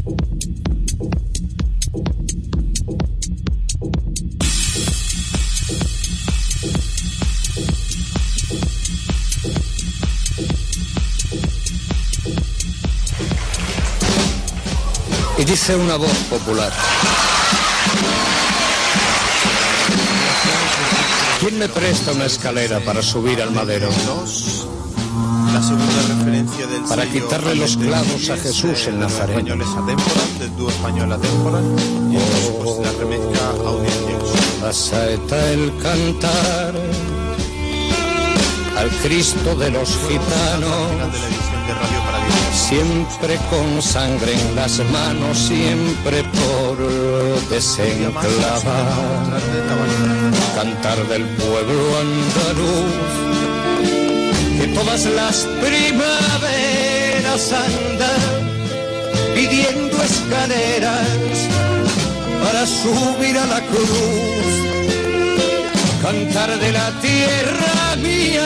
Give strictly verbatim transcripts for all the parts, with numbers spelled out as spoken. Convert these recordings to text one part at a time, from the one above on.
Y dice una voz popular: ¿quién me presta una escalera para subir al madero? La segunda referencia del para quitarle los clavos a Jesús el Nazareno. Españoles Atemporal, del dúo español Atemporal, y entonces pues la remezcla Audiencias. La saeta el cantar al Cristo de los gitanos, de la edición de Radio Paradiso. Siempre con sangre en las manos, siempre por desenclavar. Cantar del pueblo andaluz, que todas las primaveras anda pidiendo escaleras para subir a la cruz. Cantar de la tierra mía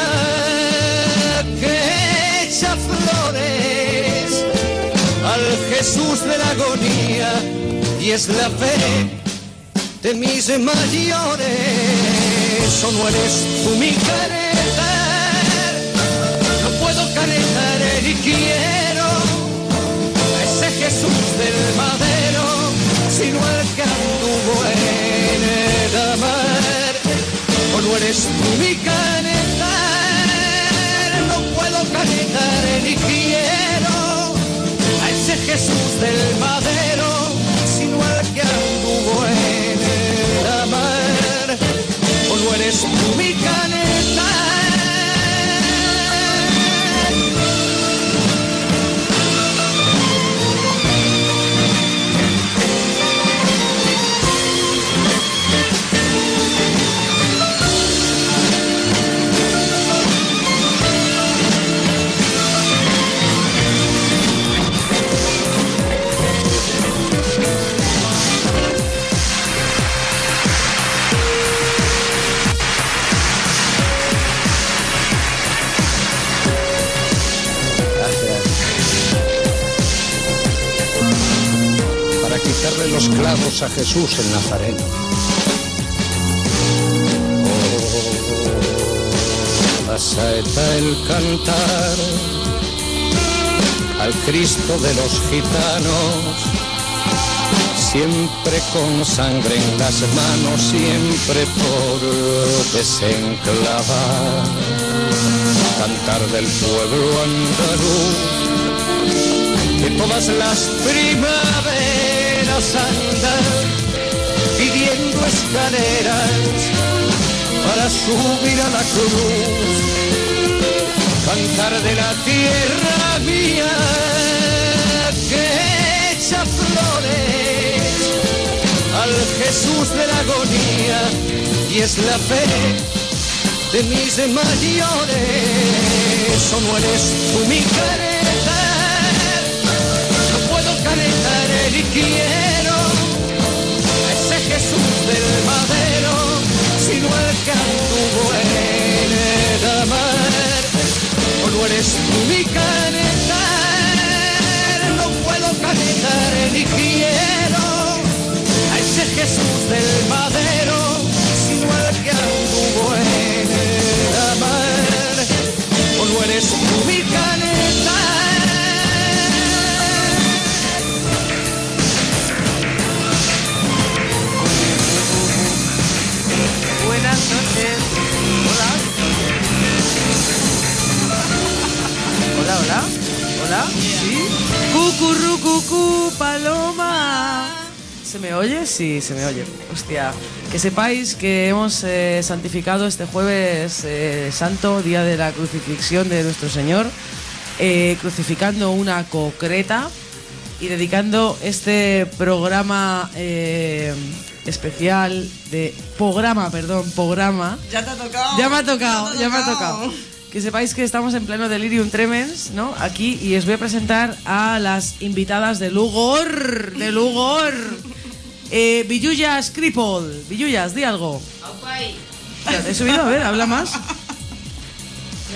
que echa flores al Jesús de la agonía, y es la fe de mis mayores. O no eres tú mi carecer, no puedo carecer y quiero a ese Jesús del madero, sino el que anduvo en el mar. O no eres tú mi carecer, no puedo carecer ni quiero a ese Jesús del madero, sino el que anduvo en el mar. O no eres tú mi carecer. Quitarle los clavos a Jesús el Nazareno. Oh, la saeta el cantar al Cristo de los gitanos, siempre con sangre en las manos, siempre por desenclavar. Cantar del pueblo andaluz, que todas las primaveras anda pidiendo escaleras para subir a la cruz. Cantar de la tierra mía que echa flores al Jesús de la agonía, y es la fe de mis mayores. O no eres tú mi carecer, no puedo carecer ni quiero a ese Jesús del madero, sino el que anduvo en el mar. O no eres tú mi carecer, no puedo carecer ni quiero a ese Jesús del madero, sino el que anduvo en el mar. O no eres tú mi carecer. Buenas noches. Hola. Hola, hola. Hola. ¿Sí? Cucurru, cucú, paloma. ¿Se me oye? Sí, se me oye. Hostia. Que sepáis que hemos eh, santificado este jueves eh, santo, día de la crucifixión de nuestro Señor, eh, crucificando una concreta y dedicando este programa eh, especial de programa, perdón, programa. Ya te ha tocado. Ya me ha tocado, ya, ya me ha tocado. Que sepáis que estamos en pleno delirium tremens, ¿no? Aquí, y os voy a presentar a las invitadas de Lugor, de Lugor. Eh, Villullas Cripple. Villullas, di algo. Aupai. Ya, te he subido, a ver, habla más. No,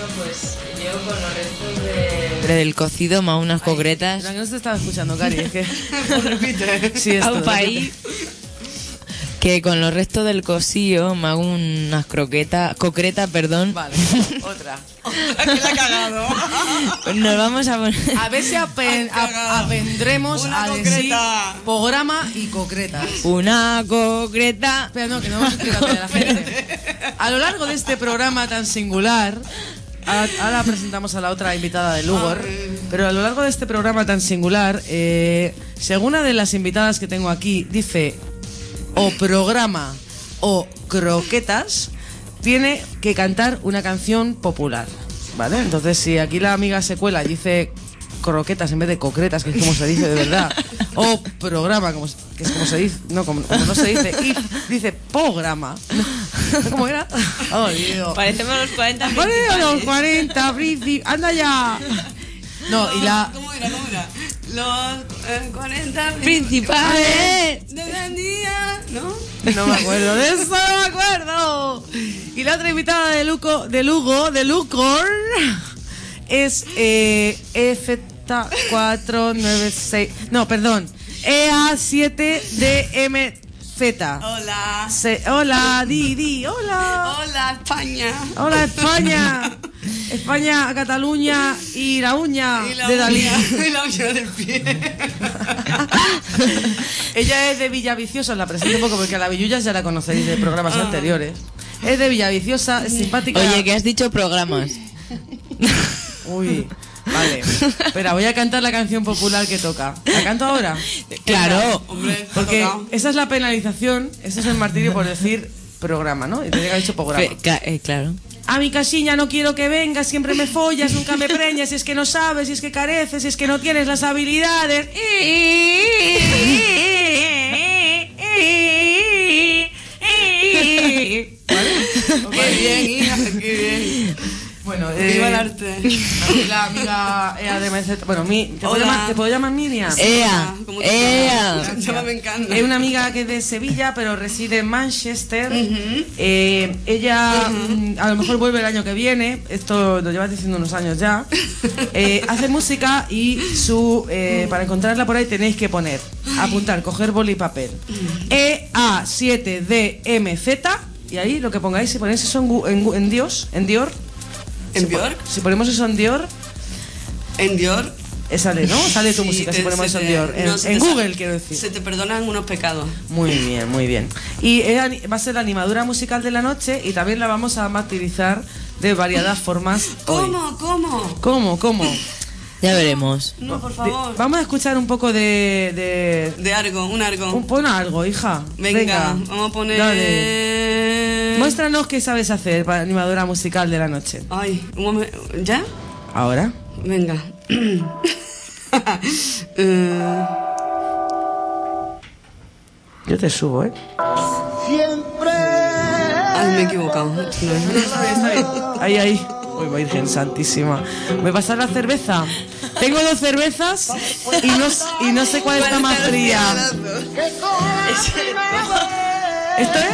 pues yo con los restos de... del cocido más unas concretas. La que no se estaba escuchando, Cari, es que... repite. Sí, esto, Aupa ahí. Que con los restos del cocido me hago unas croquetas, concretas, perdón. Vale, otra. Otra que la ha cagado. Pues nos vamos a poner... A ver si apen- Has cagado. ap- aprendremos Una a decir concreta. programa y concretas. Una concreta. Pero no, que no vamos a explicarle a la gente. A lo largo de este programa tan singular, a- ahora presentamos a la otra invitada de Lugor, pero a lo largo de este programa tan singular, eh, según una de las invitadas que tengo aquí, dice o programa o croquetas, tiene que cantar una canción popular, ¿vale? Entonces, si aquí la amiga se cuela y dice croquetas en vez de concretas, que es como se dice de verdad, o programa, como, que es como se dice, no, como, como no se dice, y dice programa. ¿Cómo era? Oh, Dios. Parecemos los cuarenta Vale, principales. los cuarenta, princip- anda ya. No, y la... ¿Cómo era? ¿Cómo era? Los eh, cuarenta Principales. de la día, ¿no? No me acuerdo de eso, no me acuerdo. Y la otra invitada de Luco, de Lugo, de Lucor, es eh, F cuatro nueve seis, no, perdón, E A siete D M Z. Hola. Se- hola, di, di, hola. Hola, España. Hola, España. España, Cataluña y la uña Y la de Dalí. uña, y la uña del pie. Ella es de Villaviciosa, os la presento un poco porque a la Villullas ya la conoceréis de programas anteriores. Es de Villaviciosa, es simpática. Oye, que has dicho programas. Uy, vale. Espera, voy a cantar la canción popular que toca. ¿La canto ahora? Claro. Hombre, te ha Porque tocado. esa es la penalización, ese es el martirio por decir programa, ¿no? Y tenía que haber dicho programa. Fe- ca- eh, claro. A mi casiña no quiero que vengas, siempre me follas, nunca me preñas, si es que no sabes, si es que careces, si es que no tienes las habilidades. Qué bien, hija, qué bien. Bueno, Viva el eh, arte. aquí la amiga Ea de Meseta. Bueno, mi, ¿te, puedo Hola. llamar, ¿te puedo llamar Miriam? Ea, ¿Cómo te llamas? ea. Llámame Encanta. Es una amiga que es de Sevilla, pero reside en Manchester. Eh, ella mm, a lo mejor vuelve el año que viene. Esto lo llevas diciendo unos años ya. Eh, hace música y su eh, para encontrarla por ahí tenéis que poner, apuntar, coger boli y papel. E A siete D M Z y ahí lo que pongáis, si ponéis eso en, Gu- en, Gu- en Dios, en Dior. ¿En Si po- Björk? Si ponemos eso en Dior, ¿En Dior? eh, sale, ¿no? Sale tu Sí, música te- si ponemos se eso en te- Dior. En, no, se en te sa- Google, quiero decir. Se te perdonan unos pecados. Muy bien, muy bien. Y es ani- va a ser la animadora musical de la noche y también la vamos a martirizar de variadas formas hoy. ¿Cómo? ¿Cómo? ¿Cómo? ¿Cómo? Ya veremos. No, por De- favor. vamos a escuchar un poco de... de De algo, un algo. un, pon algo, hija. Venga, vamos a poner... Dale. Muéstranos qué sabes hacer para animadora musical de la noche. Ay, un momento. ¿Ya? Ahora. Venga. Eh, Yo te subo, ¿eh? Ay, me he equivocado. No, Ahí, ahí. Uy, Virgen Santísima. ¿Me pasas la cerveza? Tengo dos cervezas y no, s- y no sé cuál está más fría. ¿Esto es?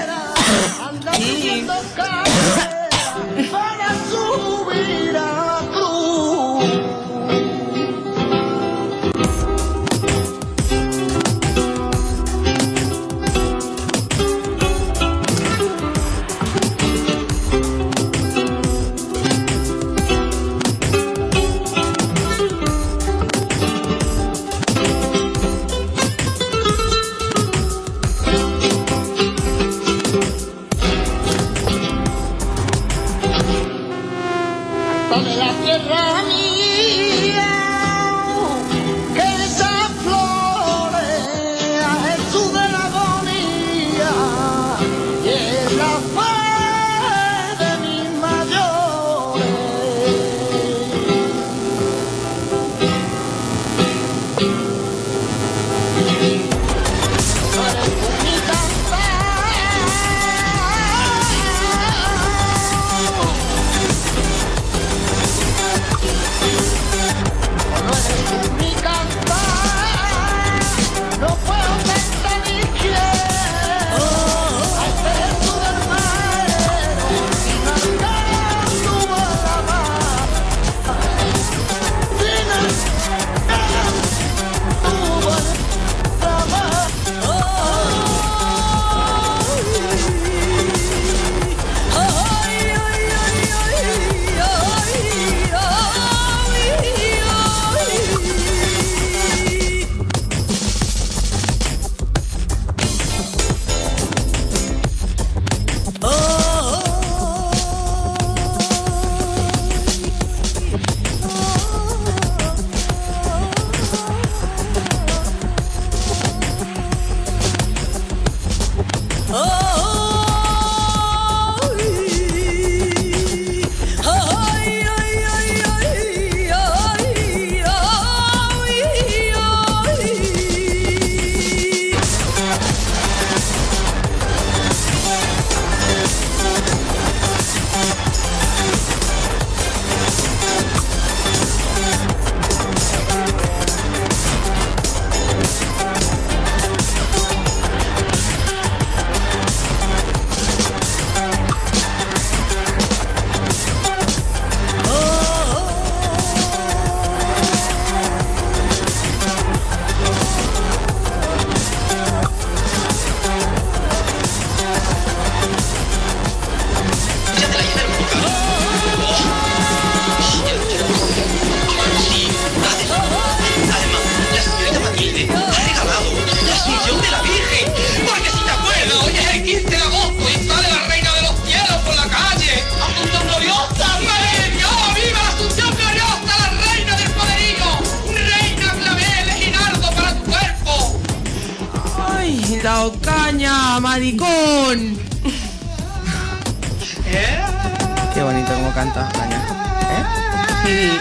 dado caña, maricón. Qué bonito como canta Caña. ¿Eh?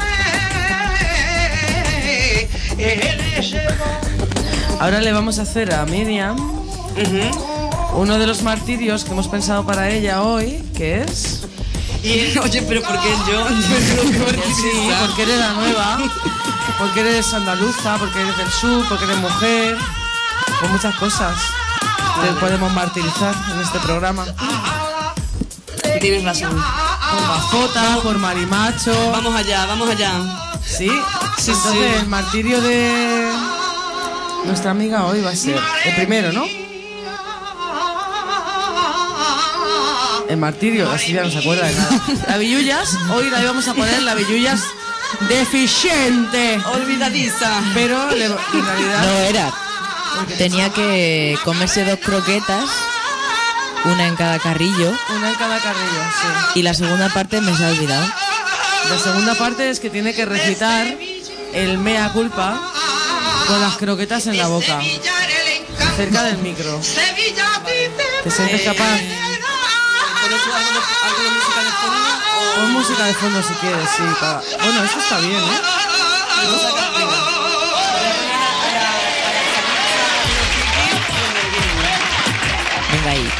Ahora le vamos a hacer a Miriam uh-huh. uno de los martirios que hemos pensado para ella hoy, que es... Y, oye, pero ¿por qué yo? Porque sí, porque eres la nueva, porque eres andaluza, porque eres del sur, porque eres mujer, con muchas cosas que podemos martirizar en este programa. Tienes razón. Por Bajota, por Marimacho. Vamos allá, vamos allá. Sí, sí, entonces sí. El martirio de nuestra amiga hoy va a ser el primero, ¿no? El martirio, así ya no se acuerda de nada. La Villullas, hoy la íbamos a poner la Villullas deficiente. Olvidadiza. Pero le, en realidad... No era. Tenía que comerse dos croquetas, una en cada carrillo. Una en cada carrillo, sí. Y la segunda parte me se ha olvidado. La segunda parte es que tiene que recitar el mea culpa con las croquetas en la boca, cerca del micro. ¿Te sientes capaz? Pon música de fondo si quieres, sí. Para... Bueno, eso está bien, ¿eh? Venga ahí.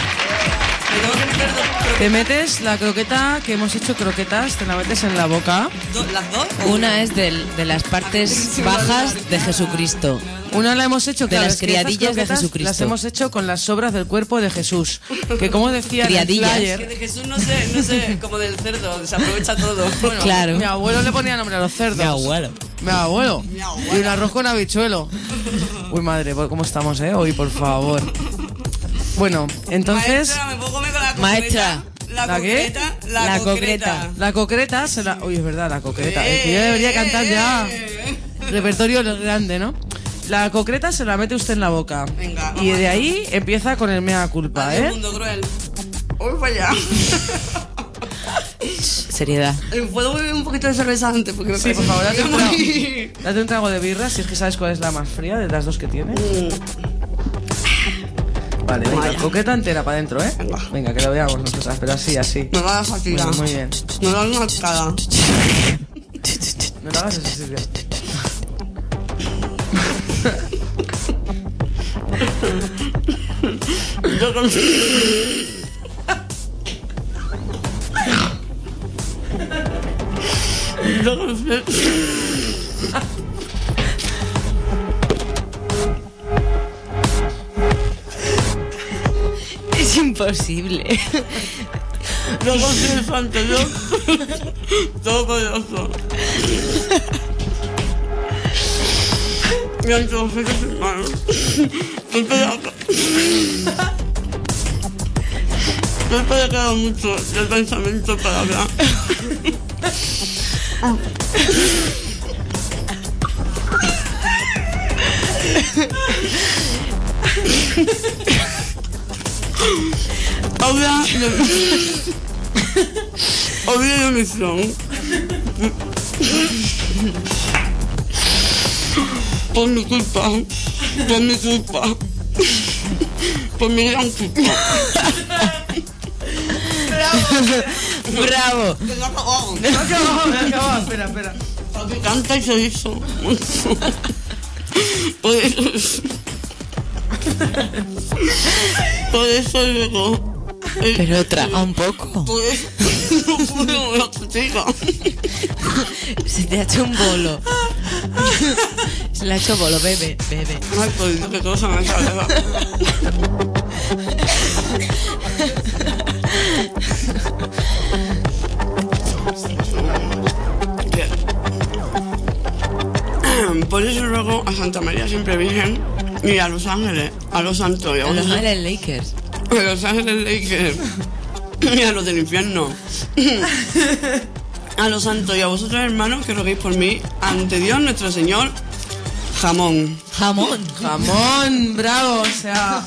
Te metes la croqueta, que hemos hecho croquetas, te la metes en la boca. ¿Las dos? Una es del, de las partes bajas de Jesucristo. Una la hemos hecho, de claro, las es que criadillas de Jesucristo. Las hemos hecho con las sobras del cuerpo de Jesús. Que como decía en el Criadillas. flyer, Que de Jesús no sé, no sé, como del cerdo, se aprovecha todo. Bueno, Claro. mi abuelo le ponía nombre a los cerdos. Mi abuelo. Mi abuelo. Mi abuelo. Y un arroz con habichuelo. Uy, madre, ¿cómo estamos, eh? Hoy, por favor. Bueno, entonces... Maestra, ¿me puedo comer con la concreta? Maestra. ¿La, ¿La qué? concreta? La, La concreta. concreta. La concreta se la... Uy, es verdad, la concreta. Es que yo debería cantar ya. Repertorio grande, ¿no? La concreta se la mete usted en la boca. Venga, y vamos de allá. ahí empieza con el mea culpa, Adiós, ¿eh? mundo cruel. Uy, para allá. Seriedad. ¿Puedo beber un poquito de cerveza antes? Porque me Sí, por parece favor, date un, trago, muy... date un trago de birra, si es que sabes cuál es la más fría de las dos que tiene. Vale, venga, Vaya. coqueta entera para adentro, ¿eh? Venga. Venga, que lo veamos nosotras, pero así, así. Me va a fatigar. Bueno, muy bien. Me da una cara. No lo hagas eso, Silvia. Yo con... Yo con... Es imposible. Yo confío ante Dios Todopoderoso. Y ante los hijos hermanos. Siempre he quedado mucho del pensamiento para hablar. Habla de... Habla de misión. Por mi culpa. Por mi culpa. Por mi gran culpa. Bravo. Que no ha acabado. No ha acabado, no ha acabado. Espera, espera. Porque canta y se hizo mucho. Por eso... Por eso luego... Pero traga un poco. Por eso no puedo la chica. Se te ha hecho un bolo. Se le ha hecho bolo, bebe, bebe. Ay, pues que todo se me sale. Por eso luego a Santa María Siempre Virgen y a Los Ángeles, a los santos y a A los vosotros- Ángeles Lakers. a Los Ángeles Lakers y a los del infierno. A los santos y a vosotros hermanos que roguéis por mí ante Dios nuestro Señor. Jamón. Jamón. Jamón, bravo, o sea...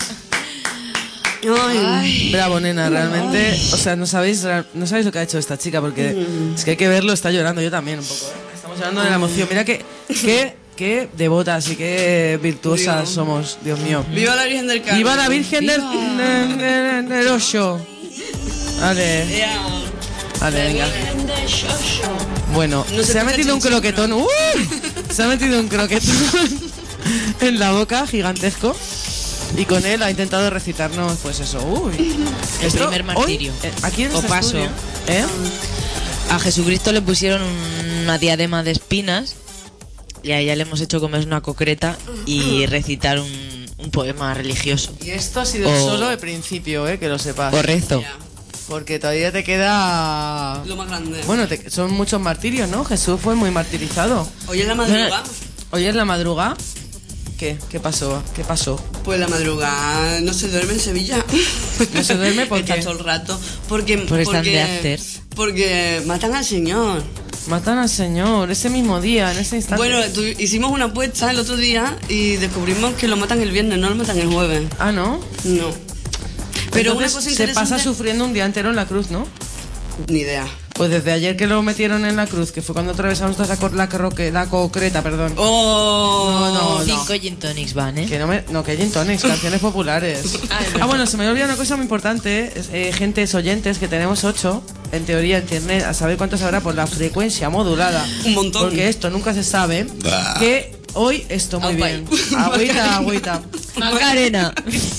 Ay. Bravo, nena, realmente, o sea, no sabéis, no sabéis lo que ha hecho esta chica, porque es que hay que verlo, está llorando, yo también un poco, ¿eh? Estamos llorando de la emoción. Mira que, que, qué devotas y qué virtuosas Dios. somos, Dios mío. ¡Viva la Virgen del Carmen! ¡Viva la Virgen del, ¡Viva! del, del- del Ocho! Vale, Ea. vale, venga. Bueno, No se se ha escucha metido un chinchín, croquetón. ¡Uh! Se ha metido un croquetón en la boca, gigantesco. Y con él ha intentado recitarnos, pues eso. Uy. El Esto, primer hoy, martirio. eh, aquí en O este paso. estudio, ¿eh? A Jesucristo le pusieron una diadema de espinas y a ella le hemos hecho comer una concreta y recitar un, un poema religioso. Y esto ha sido O- solo el principio, ¿eh? Que lo sepas. Correcto. Ya. Porque todavía te queda... Lo más grande. Bueno, te- son muchos martirios, ¿no? Jesús fue muy martirizado. Hoy es la madrugada. Hoy es la madrugada. ¿Qué? ¿Qué pasó? ¿Qué pasó? Pues la madrugada no se duerme en Sevilla. ¿No se duerme por Está qué? todo el rato. Porque, Porque están porque, de after. porque matan al Señor. Matan al Señor ese mismo día, en ese instante. Bueno, tu- hicimos una apuesta el otro día y descubrimos que lo matan el viernes, no lo matan el jueves. Ah, ¿no? No. Pero una Entonces, cosa se interesante... pasa sufriendo un día entero en la cruz, ¿no? Ni idea. Pues desde ayer que lo metieron en la cruz, que fue cuando atravesamos toda esa cor- la, croque- la concreta, perdón. Oh, No, no. Cinco gin tonics van, ¿eh? Que no me... No, que gin tonics, canciones populares. Ah, bueno, se me olvidó una cosa muy importante. Es, eh, gentes oyentes, que tenemos ocho, en teoría, en internet, a saber cuántos habrá por la frecuencia modulada. Un montón. Porque esto nunca se sabe. Que hoy esto muy Aupai. bien. Agüita, agüita. Macarena.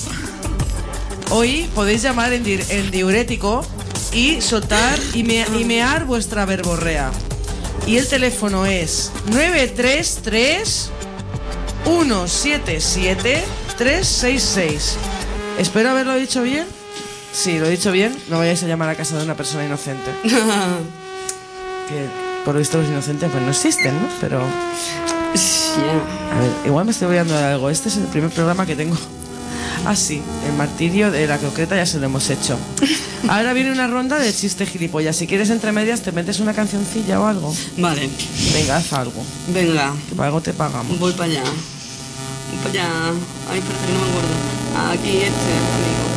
Hoy podéis llamar en, dir- en diurético y soltar y, me- y mear vuestra verborrea. Y el teléfono es nueve tres tres, uno siete siete, tres seis seis. Espero haberlo dicho bien. Sí, lo he dicho bien. No vayáis a llamar a casa de una persona inocente. Que por lo visto los inocentes pues no existen, ¿no? Pero... Sí. A ver, igual me estoy olvidando de algo. Este es el primer programa que tengo. Ah, sí, el martirio de la concreta ya se lo hemos hecho. Ahora viene una ronda de chistes gilipollas. Si quieres entre medias te metes una cancioncilla o algo. Vale, Venga, haz algo. venga, Que para algo te pagamos. voy para allá. Voy para allá. Ay, espérate que no me acuerdo. Aquí este, amigo.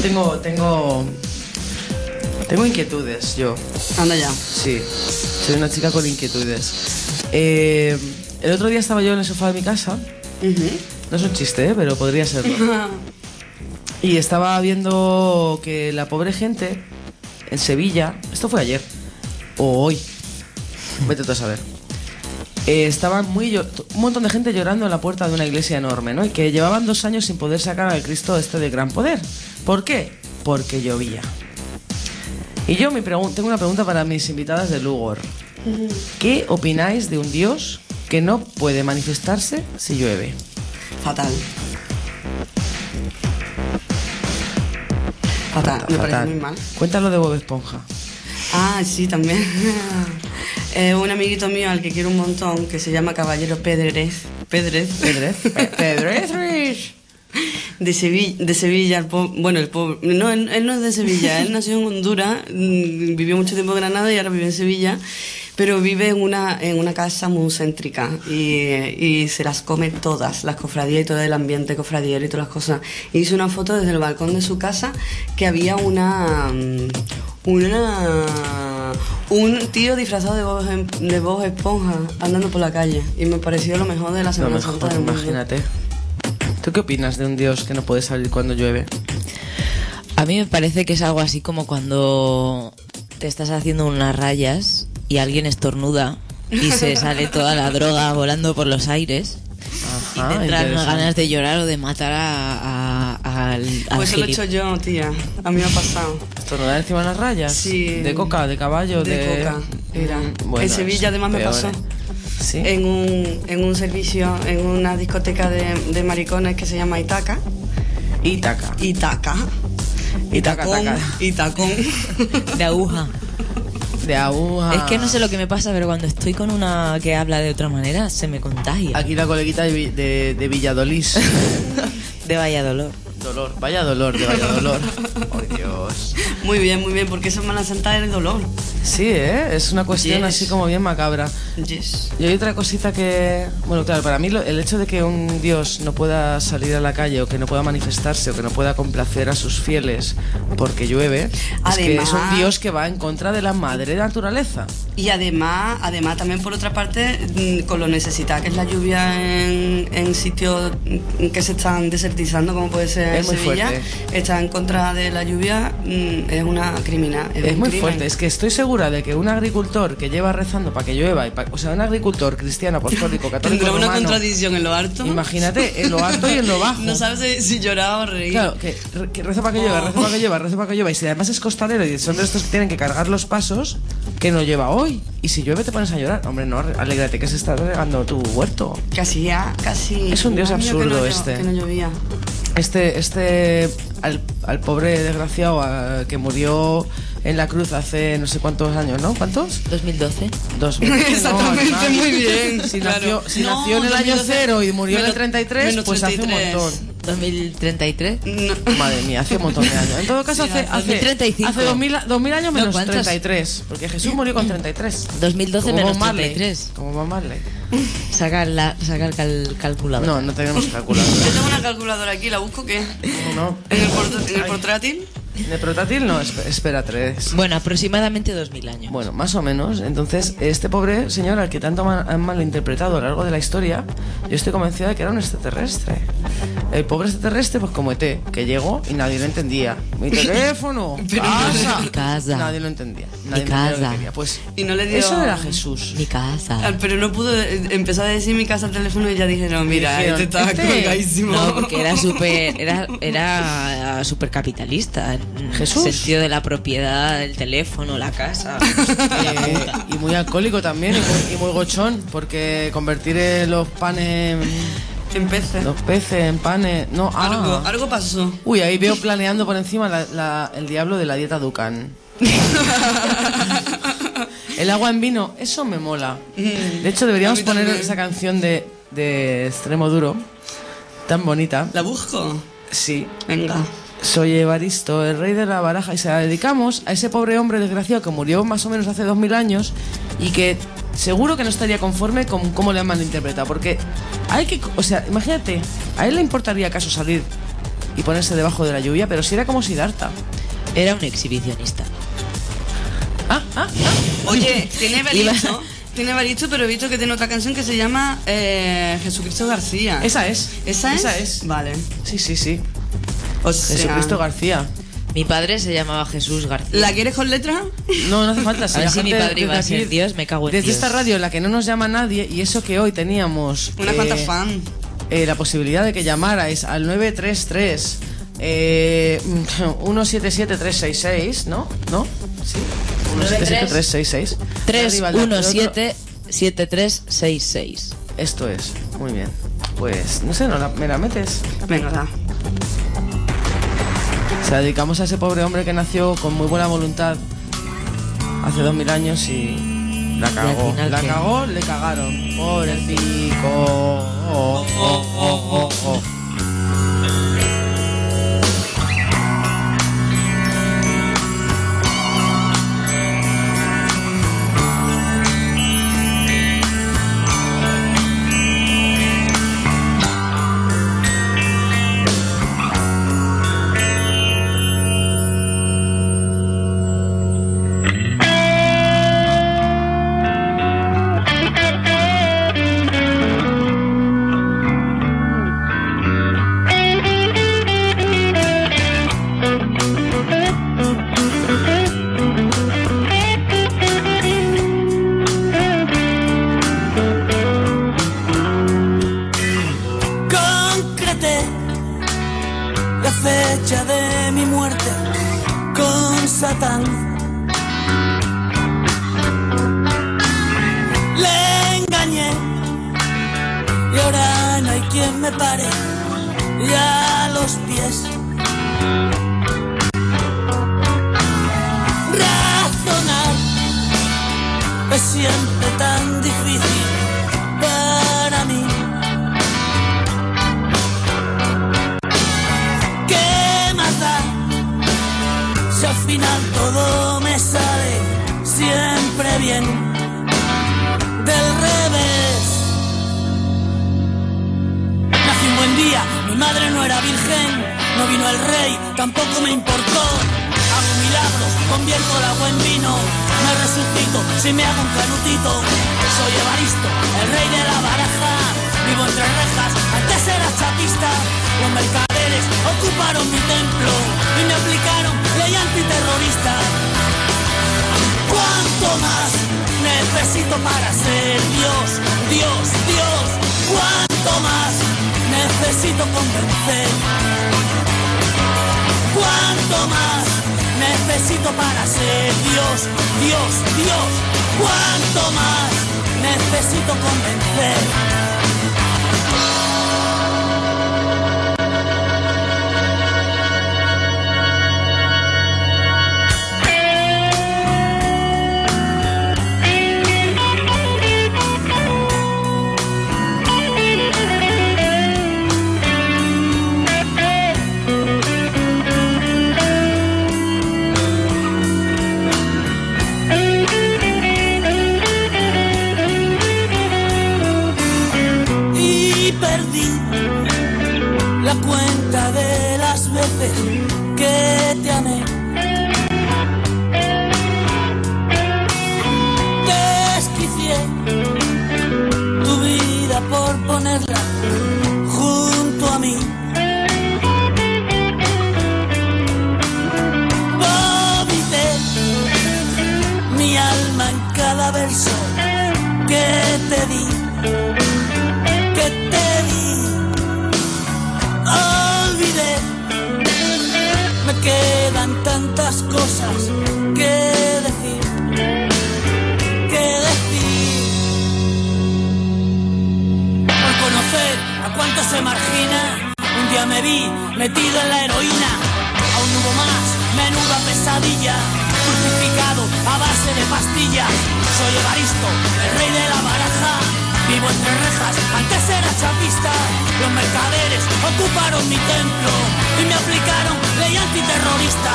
tengo, tengo, tengo inquietudes, yo. Anda ya. Sí, soy una chica con inquietudes. Eh, el otro día estaba yo en el sofá de mi casa. Ujú. No es un chiste, ¿eh? Pero podría serlo. Y estaba viendo que la pobre gente en Sevilla, esto fue ayer o hoy, vete tú a saber. Eh, estaban muy llo- un montón de gente llorando en la puerta de una iglesia enorme, ¿no? Y que llevaban dos años sin poder sacar al Cristo este de gran poder. ¿Por qué? Porque llovía. Y yo me pregun- tengo una pregunta para mis invitadas de Lugor. ¿Qué opináis de un Dios que no puede manifestarse si llueve? Fatal. Fatal, me parece Fatal. muy mal. Cuéntalo de Bob Esponja. Ah, sí, también. Eh, un amiguito mío al que quiero un montón, que se llama Caballero Pedrez. Pedrez. Pedrez. Pedrez. De Sevilla, de Sevilla, el po- bueno, el pobre, no, él, él no es de Sevilla, él nació en Honduras, mm, vivió mucho tiempo en Granada y ahora vive en Sevilla, pero vive en una, en una casa muy céntrica y, y se las come todas, las cofradías y todo el ambiente cofradiero y todas las cosas. Y hizo una foto desde el balcón de su casa que había una, mm, una, un tío disfrazado de Bob, Esp- de Bob Esponja andando por la calle y me pareció lo mejor de la Lo Semana mejor, Santa del mundo. imagínate. ¿Tú qué opinas de un Dios que no puede salir cuando llueve? A mí me parece que es algo así como cuando te estás haciendo unas rayas y alguien estornuda y se sale toda la droga volando por los aires y te entran unas interesante. ganas de llorar o de matar a, a- al, al Pues eso lo he gilip- hecho yo, tía. A mí me ha pasado. ¿Estornudar encima de las rayas? Sí. ¿De coca, de caballo? De De, coca, era. Mm, bueno, En Sevilla eso, además me peor, pasó. ¿eh? ¿Sí? En un, en un servicio, en una discoteca de, de maricones que se llama Itaca. Ítaca. Itaca. Itaca, Itacón. taca. Itacón. de aguja. De aguja. Es que no sé lo que me pasa, pero cuando estoy con una que habla de otra manera, se me contagia. Aquí la coleguita de, Vi- de, de Villadolid. De Valladolid. Dolor. Vaya dolor de Valladolid. ¡Ay, Dios! Muy bien, muy bien, porque Semana Santa es el dolor. Sí, ¿eh? Es una cuestión Yes. así como bien macabra. Yes. Y hay otra cosita que... Bueno, claro, para mí lo- el hecho de que un Dios no pueda salir a la calle o que no pueda manifestarse o que no pueda complacer a sus fieles porque llueve, es que Además- es un Dios que va en contra de la madre naturaleza. Y además, además también por otra parte, mm, con lo necesitada que es la lluvia en, en sitios mm, que se están desertizando, como puede ser Es muy Sevilla, fuerte. está en contra de la lluvia, mm, es una criminal. Es, Es un muy crimen. fuerte, es que estoy segura de que un agricultor que lleva rezando para que llueva, y pa- o sea, un agricultor cristiano, apostólico, católico, Tendrá una romano, contradicción en lo alto. imagínate, en lo alto y en lo bajo. No sabes si, si llorar o reír. Claro, que, que reza para que llueva, reza para que llueva, reza para que llueva. Y si además es costalero y son de estos que tienen que cargar los pasos, que no lleva hoy. Y si llueve te pones a llorar. Hombre, no, alégrate que se está regando tu huerto. Casi ya, casi. Es un dios año que absurdo no llo- este. Que no llovía. Este, este, al, al pobre desgraciado a- que murió en la cruz hace no sé cuántos años, ¿no? ¿Cuántos? dos mil doce. Dos mil. Exactamente, No, animal. muy bien, Si, claro. nació, si No, nació en el año dos mil doce, cero y murió en el menos- treinta y tres, menos pues hace un treinta y tres. montón. dos mil treinta y tres. No. Madre mía, hace un montón de años. En todo caso, Sí, hace, hace hace, dos mil treinta y cinco. hace dos mil, dos mil años No, menos ¿cuántos? treinta y tres. Porque Jesús murió con treinta y tres. dos mil doce Como menos Bob Marley, treinta y tres. Como Bob Marley. Saca, la, saca el cal- calculador. No, no tenemos calculadora. Yo tengo una calculadora aquí, ¿la busco qué? No. ¿En el, port- en el portátil? ¿De portátil? No, esp- espera, tres. Bueno, aproximadamente dos mil años. Bueno, más o menos. Entonces, este pobre señor al que tanto ma- han malinterpretado a lo largo de la historia, yo estoy convencida de que era un extraterrestre. El pobre extraterrestre, pues como E T, que llegó y nadie lo entendía. Mi teléfono, casa. Mi casa. Nadie lo entendía. Nadie Mi entendía lo que casa. quería. Pues Y no le dio- eso era Jesús. Mi casa. Ah, Pero no pudo. eh, Empezó a decir mi casa al teléfono y ya dijeron, mira, Dijeron, este está este- colgadísimo. No, porque era súper era, era súper capitalista. En Jesús. el sentido de la propiedad, el teléfono, la casa. Eh, y muy alcohólico también y muy, y muy gochón, porque convertir eh, los panes, En peces. los peces en panes, no, ah. Algo, algo pasó. Uy, ahí veo planeando por encima la- la- el diablo de la dieta Dukan. El agua en vino, eso me mola. De hecho, deberíamos A mí poner también. esa canción de, de Extremo Duro, tan bonita. ¿La busco? Sí. Venga. Soy Evaristo, el rey de la baraja, y se la dedicamos a ese pobre hombre desgraciado que murió más o menos hace dos mil años y que seguro que no estaría conforme con cómo le han malinterpretado. Porque hay que, o sea, imagínate, ¿a él le importaría acaso salir y ponerse debajo de la lluvia, pero si era como Siddhartha. Era un exhibicionista. Ah, ah, ah. Oye, tiene Bericho, tiene Bericho, pero he visto que tiene otra canción que se llama eh, Jesucristo García. Esa es. ¿Esa es? Esa es. Vale. Sí, sí, sí. O sea, Jesucristo García. Mi padre se llamaba Jesús García. ¿La quieres con letra? No, no hace falta. A ver si mi padre iba a ser Dios, me cago en Desde Dios. esta radio en la que no nos llama nadie, y eso que hoy teníamos Unas eh, cuantas fan. eh, la posibilidad de que llamarais al nueve tres tres eh, uno siete siete tres seis seis, ¿no? ¿No? Sí. uno siete siete tres seis seis. tres uno siete siete tres seis seis. Esto es. Muy bien. Pues, no sé, ¿no la, me la metes? Venga, da. Se la dedicamos a ese pobre hombre que nació con muy buena voluntad hace dos mil años y la cagó. final La qué? cagó, le cagaron. Pobrecito. Oh, oh, oh, oh, oh. Concreté la fecha de mi muerte con Satán. Le engañé y ahora no hay quien me pare ya a los pies. Razonar es siempre tan difícil para mí. ¿Qué más da si al final todo me sale siempre bien? Del revés. Nací un buen día, mi madre no era virgen, no vino el rey, tampoco me importó. Hago milagros, convierto el agua en vino, me resucito si me hago un canutito. Soy Evaristo, el rey de la baraja, vivo entre rejas, antes era chapista. Los mercaderes ocuparon mi templo y me aplicaron ley antiterrorista. ¿Cuánto más necesito para ser Dios, Dios, Dios? ¿Cuánto más necesito convencer? ¿Cuánto más necesito para ser Dios, Dios, Dios? ¿Cuánto más necesito convencer? La cuenta de las veces que te amé. Desquicié tu vida por ponerla junto a mí. Vomité mi alma en cada verso que te di, que te di. Olvidé, me quedan tantas cosas que decir, que decir. Por conocer a cuánto se margina, un día me vi metido en la heroína. Aún hubo más, menuda pesadilla, crucificado a base de pastillas. Soy Evaristo, el rey de la baraja, vivo entre rejas, antes era chapista. Los mercaderes ocuparon mi templo y me aplicaron ley antiterrorista.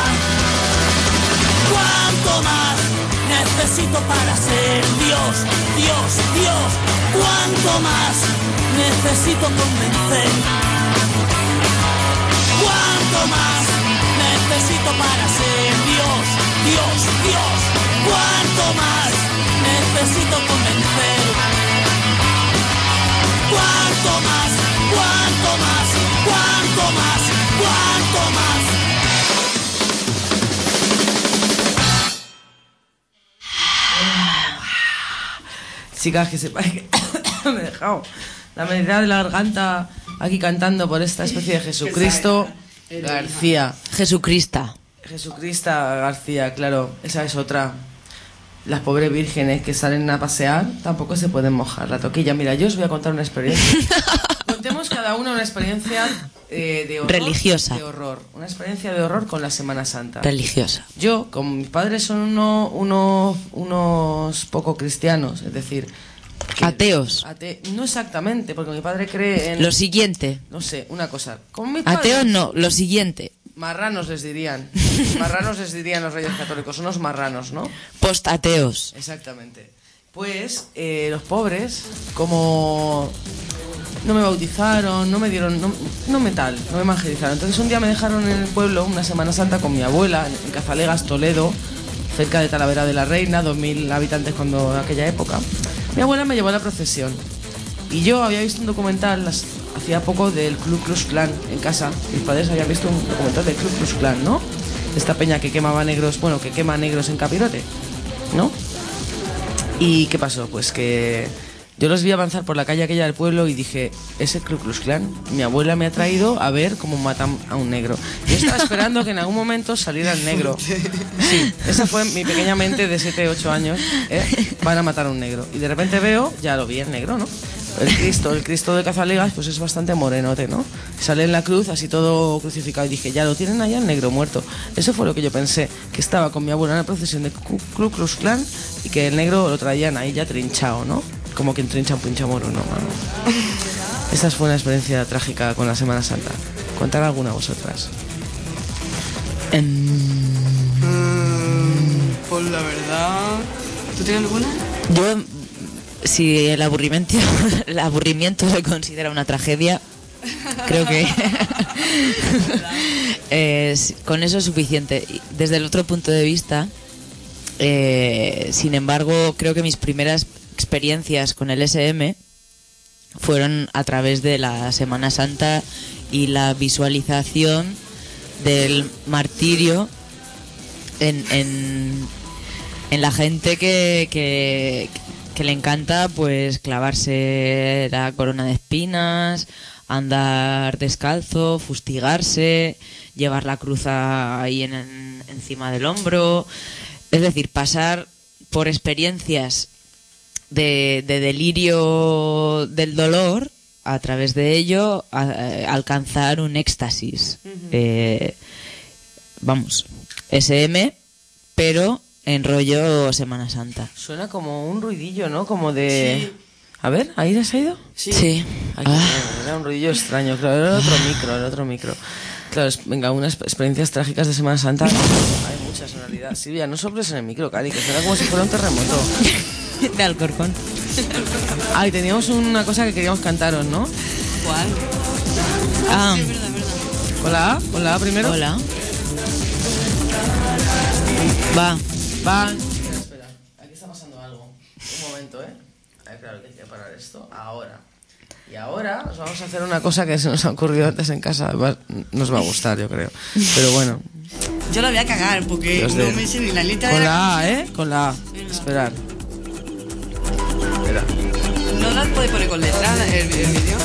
¿Cuánto más necesito para ser Dios, Dios, Dios? ¿Cuánto más necesito convencer? ¿Cuánto ¿Cuánto más necesito para ser Dios, Dios, Dios? ¿Cuánto más necesito convencer? ¿Cuánto más, cuánto más, cuánto más, cuánto más? Chicas, que sepáis que me he dejado la medida de la garganta aquí cantando por esta especie de Jesucristo García. Jesucrista. Jesucrista García, claro, esa es otra. Las pobres vírgenes que salen a pasear tampoco se pueden mojar la toquilla. Mira, yo os voy a contar una experiencia. Contemos cada uno una experiencia eh, de horror. Religiosa. De horror. Una experiencia de horror con la Semana Santa. Religiosa. Yo, como mis padres son uno, uno, unos poco cristianos, es decir... que- Ateos. ate- no exactamente, porque mi padre cree en... Lo siguiente. No sé, una cosa. Como mis padres- Ateos no, lo siguiente. Marranos les dirían. Marranos les dirían los reyes católicos. Unos marranos, ¿no? Post-ateos. Exactamente. Pues eh, los pobres, como no me bautizaron, no me dieron, no, no me tal, no me evangelizaron. Entonces un día me dejaron en el pueblo una Semana Santa con mi abuela, en Cazalegas, Toledo, cerca de Talavera de la Reina, dos mil habitantes cuando en aquella época. Mi abuela me llevó a la procesión. Y yo había visto un documental las- hacía poco del Ku Klux Klan en casa. Mis padres habían visto un documental del Ku Klux Klan, ¿no? Esta peña que quemaba negros, bueno, que quema negros en capirote, ¿no? ¿Y qué pasó? Pues que yo los vi avanzar por la calle aquella del pueblo y dije, ese Ku Klux Klan, mi abuela me ha traído a ver cómo matan a un negro. Yo estaba esperando que en algún momento saliera el negro. Sí, esa fue mi pequeña mente de siete, ocho años, ¿eh? Van a matar a un negro. Y de repente veo, ya lo vi el negro, ¿no? El Cristo, el Cristo de Cazalegas, pues es bastante morenote, ¿no? Sale en la cruz, así todo crucificado, y dije, ya lo tienen allá el negro muerto. Eso fue lo que yo pensé, que estaba con mi abuela en la procesión de Ku Ku Klux Klan y que el negro lo traían ahí ya trinchado, ¿no? Como quien trincha un pinchamoro, ¿no? Mano. Esta fue una experiencia trágica con la Semana Santa. Contar alguna vosotras. Pues la verdad... ¿Tú tienes alguna? Yo, si el aburrimiento, el aburrimiento se considera una tragedia, creo que eh, s- con eso es suficiente. Y desde el otro punto de vista, eh, sin embargo, creo que mis primeras experiencias con el S M fueron a través de la Semana Santa y la visualización del martirio en, en, en la gente que, que, que le encanta pues clavarse la corona de espinas, andar descalzo, fustigarse, llevar la cruz ahí en, en- encima del hombro, es decir, pasar por experiencias de, de delirio del dolor, a través de ello a- a- alcanzar un éxtasis. Eh, vamos, S M, pero en rollo Semana Santa. Suena como un ruidillo, ¿no? Como de... A ver, ¿ahí has ido? Sí. Ay, Ah. qué- era un ruidillo extraño, claro, era el otro micro, el otro micro. Claro, es- venga, unas experiencias trágicas de Semana Santa. Hay muchas en realidad. Silvia, no soples en el micro, Cari, que suena como si fuera un terremoto. De Alcorcón. Ay, teníamos una cosa que queríamos cantaros, ¿no? ¿Cuál? Ah, Sí, es verdad, es verdad. Con la A, con la A primero. hola. Va. Va. Espera, espera. Aquí está pasando algo. Un momento, ¿eh? A ver, claro, que hay que parar esto ahora. Y ahora os vamos a hacer una cosa que se nos ha ocurrido antes en casa. Además, nos va a gustar, yo creo. Pero bueno. Yo la voy a cagar porque Dios no de- me sé ni la letra de Con la la A, ¿eh? Con la A. Esperar. Espera. canción. ¿No la puedes poner con letra el, el vídeo?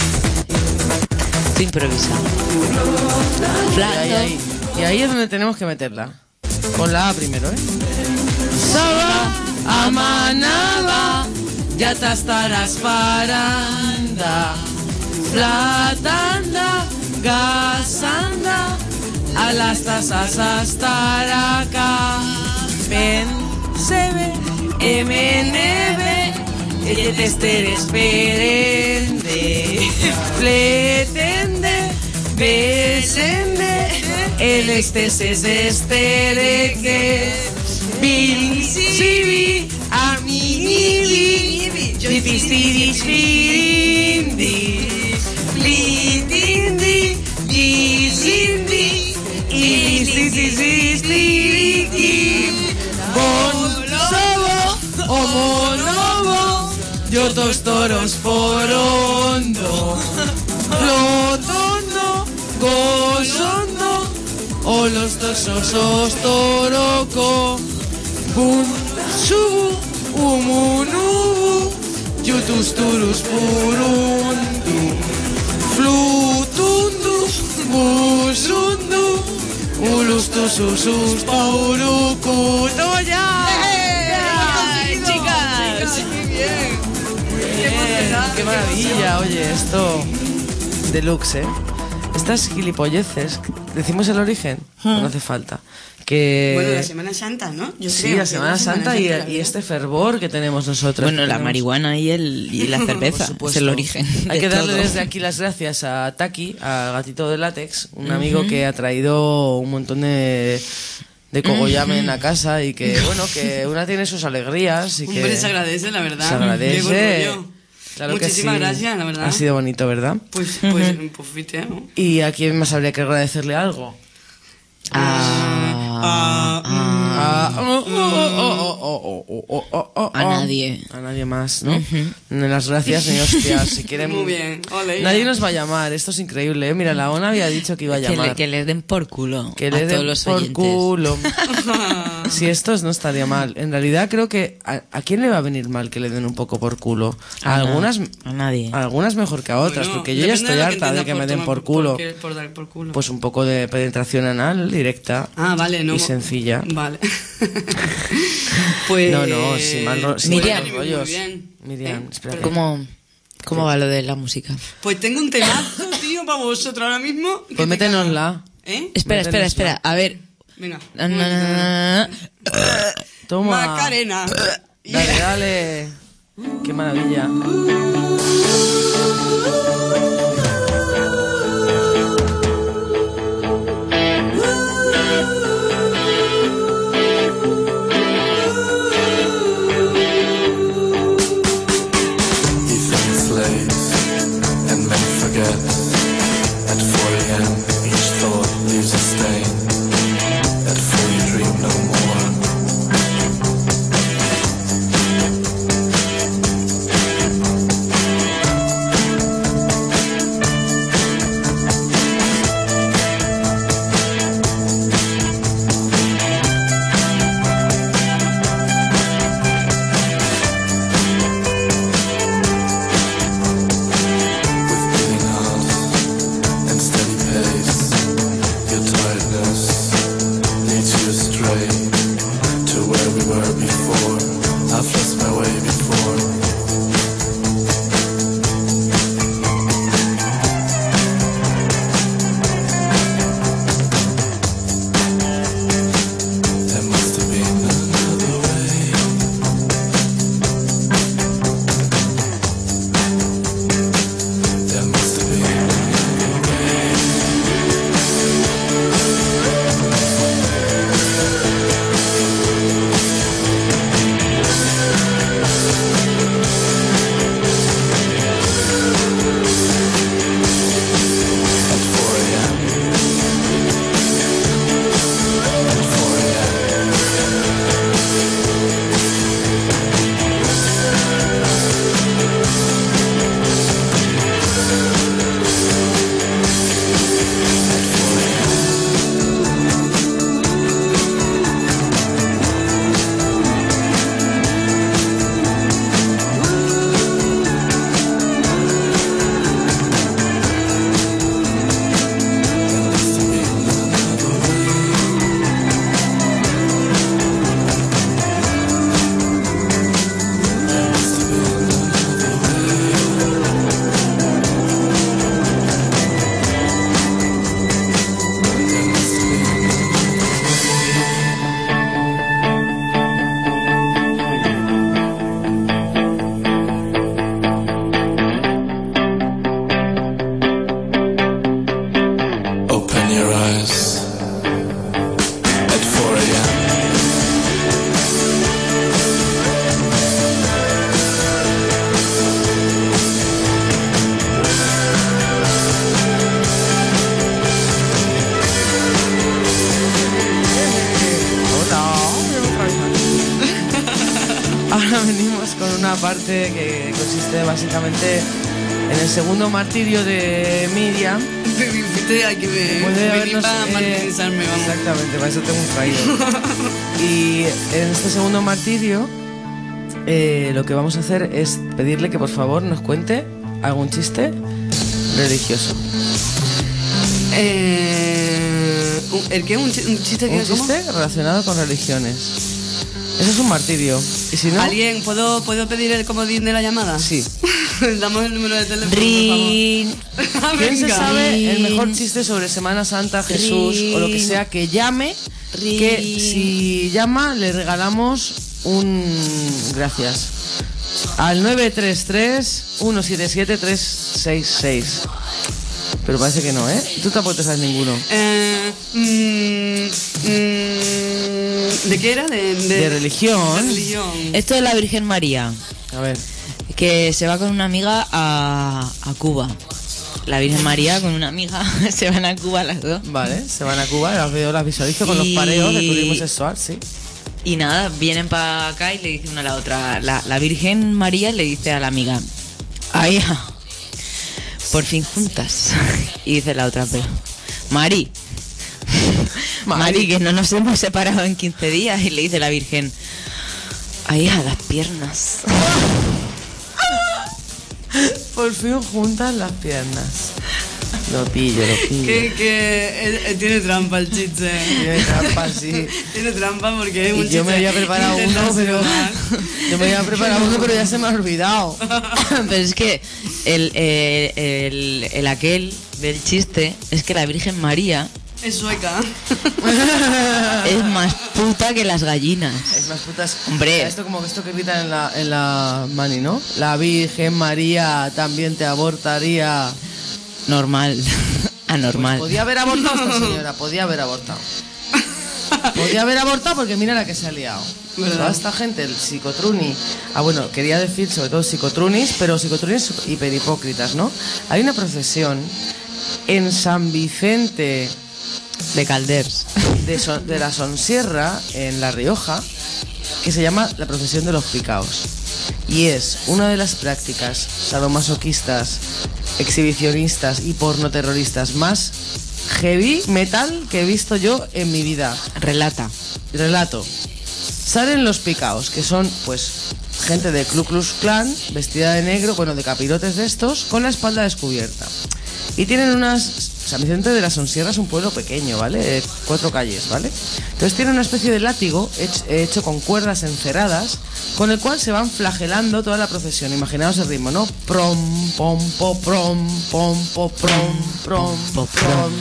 Tú improvisa. Y ahí, ahí. Y ahí es donde tenemos que meterla. Con la A primero, ¿eh? Saba, amanaba, ya te estarás paranda. Flatanda, gasanda, a las tasas hasta acá. Ven, se ve, M N B, ella te estere esperende. Fletende, besende, el este es este de que. Bil, sibi, a mi nibi, jipistiri, shirindi, blitindi, gisindi, dos toros por hondo, flotondo, gozondo, o los dos osos toroco, bum, subu, umunubu, yutus turus purundu, flutundu, busundu, ulus tususus pauruku, ¡toya! ¡Chicas! ¡Muy bien! Bien, ¡qué maravilla! Oye, esto... Deluxe, ¿eh? Estas gilipolleces... ¿Decimos el origen? No hace falta. Que... Bueno, la Semana Santa, ¿no? Yo Sí, creo la que Semana la Santa y, Santa, y este fervor que tenemos nosotros. Bueno, que la tenemos- marihuana y, el, y la cerveza Por supuesto. es el origen. Hay de que darle todo. desde aquí las gracias a Taki, a Gatito de Látex, un amigo que ha traído un montón de, de cogollamen a casa y que, bueno, que una tiene sus alegrías y que... Hombre, se agradece, la verdad. Se agradece. Qué buen rollo. Claro que Muchísimas sí. gracias, la verdad. Ha sido bonito, ¿verdad? Pues, pues, pues, fíjate, ¿no? ¿Y a quién más habría que agradecerle algo? Ah, Ah, oh, oh, oh, oh, oh, oh, oh, oh, A oh. nadie. A nadie más, ¿no? Ni las gracias ni hostias. Si quieren... Muy bien, ole. Nadie nos va a llamar, esto es increíble, ¿eh? Mira, la ONA había dicho que iba a que, llamar. le, que les den por culo Que a le todos den los por oyentes. culo. Si estos no estaría mal. En realidad creo que... ¿a, a quién le va a venir mal que le den un poco por culo? A, A na- algunas... a nadie. A algunas mejor que a otras, Bueno, porque yo ya depende estoy de lo harta de entiendas que me den tomar por culo. qué- por dar por culo. Pues un poco de penetración anal directa. Ah, vale, no. Y sencilla. Vale. Pues... No, no, sin mal ro- sin Miriam. malos rollos. Muy bien. Miriam, ¿Eh? espera. ¿Cómo, cómo va lo de la música? Pues tengo un temazo, tío, para vosotros ahora mismo. que Pues te métenosla. cagas. ¿Eh? Espera, espera, Métenosla. espera. A ver. Venga. Na, na, na, na. Toma. Macarena. Dale, dale. Qué maravilla. He thinks late and men forget. At four a.m. each thought leaves a stain. At four you dream no more. With beating heart una parte que consiste básicamente en el segundo martirio de Miriam. Viste, hay que ver. Puede venir habernos, para eh, martirizarme, vamos. Exactamente, para eso tengo un traído. Y en este segundo martirio, eh, lo que vamos a hacer es pedirle que por favor nos cuente algún chiste religioso. Eh, ¿El qué? ¿Un, chi- un chiste que Un chiste relacionado con religiones. Eso es un martirio. Y si no, ¿Alguien? ¿Puedo, ¿Puedo pedir el comodín de la llamada? sí. Damos el número de teléfono, Rin. por favor. ¿Quién se Venga. sabe el mejor chiste sobre Semana Santa, Jesús o lo que sea que llame? Que si llama le regalamos un gracias al nueve tres tres, uno siete siete, tres seis seis. Pero parece que no, ¿eh? Tú tampoco te sabes ninguno. Eh, mm, mm, ¿De qué era? De, de, De religión. de religión. Esto es la Virgen María, A ver. que se va con una amiga a, a Cuba. La Virgen María con una amiga se van a Cuba las dos. Vale, se van a Cuba, las veo, las visualizo con los Y- pareos de turismo sexual, sí. Y nada, vienen para acá y le dice una a la otra. La, la Virgen María le dice a la amiga: ¡ay, hija! Por fin juntas. Y dice la otra, pero Mari, Mari, que no nos hemos separado en quince días. Y le dice la Virgen: ¡ay, hija, las piernas! Por fin juntas las piernas. Lo pillo, lo pillo. Que, que eh, eh, tiene trampa el chiste. Tiene trampa, sí. Tiene trampa porque es un Y yo me chiste había preparado uno, pero internacional. yo me había preparado uno, pero ya se me ha olvidado. Pero es que el, el, el, el aquel del chiste es que la Virgen María Es sueca. es más puta que las gallinas. Es más putas. Hombre. O sea, esto como esto que gritan en la, en la mani, ¿no? La Virgen María también te abortaría. Normal. Anormal. Pues podía haber abortado esta señora, podía haber abortado. Podía haber abortado porque mira la que se ha liado. ¿Verdad? Toda esta gente, el psicotruni. Ah, bueno, quería decir sobre todo psicotrunis, pero psicotrunis hiperhipócritas, ¿no? Hay una procesión en San Vicente De Calders. de, Son- de la Sonsierra, en La Rioja, que se llama la procesión de los picaos. Y es una de las prácticas sadomasoquistas, exhibicionistas y pornoterroristas más heavy metal que he visto yo en mi vida. Relata. Relato. Salen los picaos, que son pues gente de Ku Klux Klan, vestida de negro, bueno, de capirotes de estos, con la espalda descubierta. Y tienen unas... San Vicente de la Sonsierra es un pueblo pequeño, ¿vale? Eh, cuatro calles, ¿vale? Entonces tienen una especie de látigo hecho, hecho con cuerdas enceradas, con el cual se van flagelando toda la procesión. Imaginaos el ritmo, ¿no? Prom, pom, po, prom, pom, po, prom, prom, po, prom.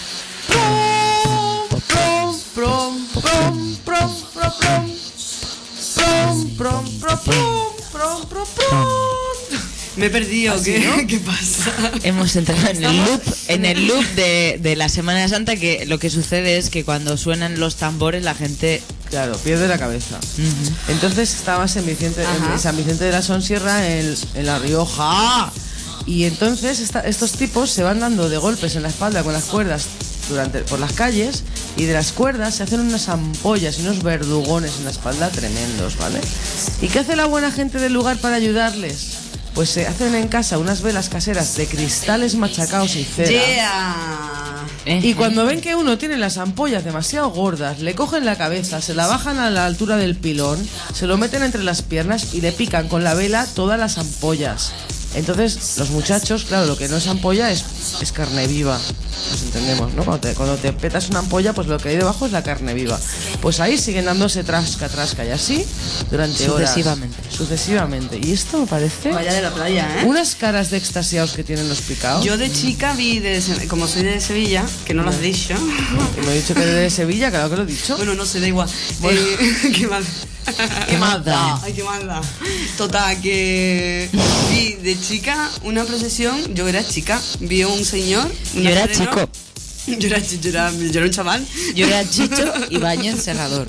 Prom, prom, prom, prom, prom, prom, prom. Prom, prom, prom, prom, prom, prom, prom. Me he perdido. ¿Así, ¿Qué, no? ¿Qué pasa? Hemos entrado en el loop, en el loop de, de la Semana Santa, que lo que sucede es que cuando suenan los tambores la gente... Claro, pierde la cabeza. Ujú. Entonces estabas en, Vicente, Ajá. en San Vicente de la Sonsierra, en, en La Rioja. Y entonces esta- estos tipos se van dando de golpes en la espalda con las cuerdas durante, por las calles, y de las cuerdas se hacen unas ampollas y unos verdugones en la espalda tremendos, ¿vale? ¿Y qué hace la buena gente del lugar para ayudarles? Pues se hacen en casa unas velas caseras de cristales machacados y cera. Yeah. ¿Eh? Y cuando ven que uno tiene las ampollas demasiado gordas, le cogen la cabeza, se la bajan a la altura del pilón, se lo meten entre las piernas y le pican con la vela todas las ampollas. Entonces, los muchachos, claro, lo que no es ampolla es, es carne viva. Nos entendemos, ¿no? Cuando te, cuando te petas una ampolla, pues lo que hay debajo es la carne viva. Pues ahí siguen dándose trasca, trasca y así durante horas. Sucesivamente. Sucesivamente. Y esto me parece Vaya de la playa, ¿eh? unas caras de extasiados que tienen los picaos. Yo de chica vi, de, Se- como soy de Sevilla, que no lo has dicho. Que me he dicho que de Sevilla, claro que lo he dicho. Bueno, no sé, da igual. Eh, ¿Qué más? ¿Qué más da? Ay, qué más da. Total, que vi de chica una procesión. Yo era chica, vi a un señor. un Yo era nazareno. chico. Yo era, chi- yo era, yo era un chaval. Yo era Chicho y baño encerrador.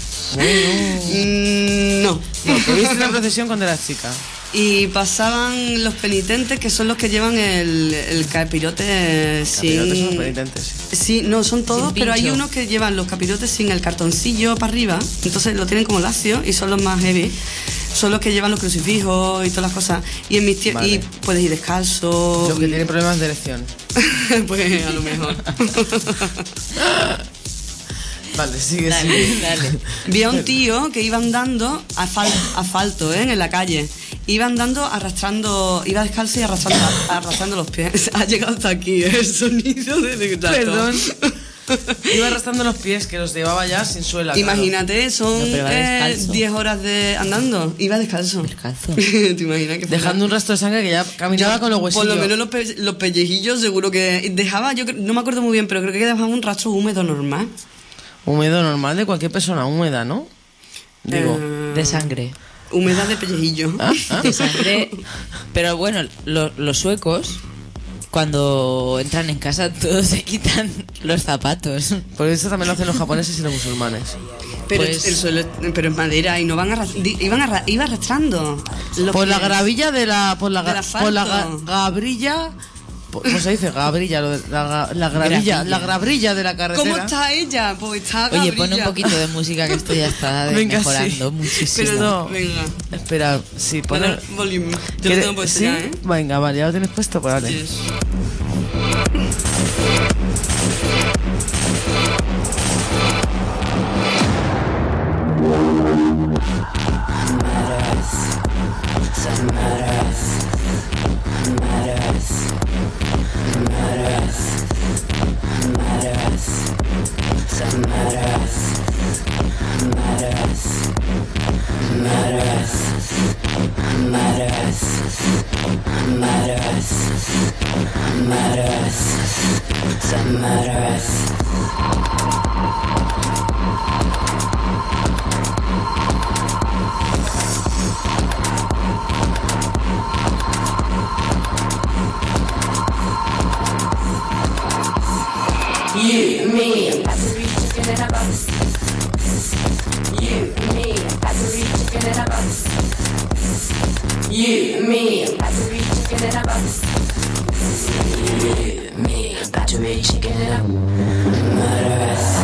Mm, no. No, que viste una procesión cuando eras chica. Y pasaban los penitentes, que son los que llevan el, el capirote sin... Capirotes son penitentes, sí. Sí, no, son todos, Sin pero hay pincho. unos que llevan los capirotes sin el cartoncillo para arriba, entonces lo tienen como lacio y son los más heavy. son los que llevan los crucifijos y todas las cosas. Y en mis tie- Vale. y puedes ir descalzo. Los que tienen problemas de erección. Pues a lo mejor. Vale, sigue, Dale, sigue. dale. Vi a un tío que iba andando asfal- asfalto, ¿eh? En la calle. Iba andando arrastrando, iba descalzo y arrastrando, arrastrando los pies. Ha llegado hasta aquí, ¿eh? El sonido de gato. Perdón. Iba arrastrando los pies, que los llevaba ya sin suela. claro. Imagínate, son No, pero va eh, descalzo. diez horas de andando. Iba descalzo. Descalzo. ¿Te imaginas que fuera? Dejando un rastro de sangre que ya caminaba con los huesillos. Por lo menos los, pe- los pellejillos seguro que dejaba, yo creo- no me acuerdo muy bien, pero creo que dejaba un rastro húmedo normal. Húmedo normal de cualquier persona húmeda, ¿no? Digo. Eh, De sangre. humedad de pellejillo. ¿Ah? ¿Ah? De sangre. Pero bueno, lo- los suecos, cuando entran en casa, todos se quitan los zapatos. Por eso también lo hacen los japoneses y los musulmanes. Pero Pues- el suelo, pero es madera y no van arras- di- iban arra- iba arrastrando. los Por la pies. gravilla de la. Por la, Del ga- asfalto. por la ga- gabrilla. por- ¿Cómo se dice? Gabrilla. Lo de- la, ga- la gravilla. Gravilla. La grabrilla de la carretera. ¿Cómo está ella? Pues está Oye, pon un Gabriela. poquito de música que esto ya está de- Venga, mejorando sí. muchísimo. Pero No. venga. Espera, sí, Bueno, poner. volumen. Yo lo ¿Quiere- tengo puesto ¿Sí? ya, ¿eh? Venga, vale, ya lo tienes puesto, pues vale. Yes. You, me, and Passery chicken in a box. You, me, and Passery chicken in a box. You, me, and Passery chicken in a box. You, me, and Passery chicken in a murderous.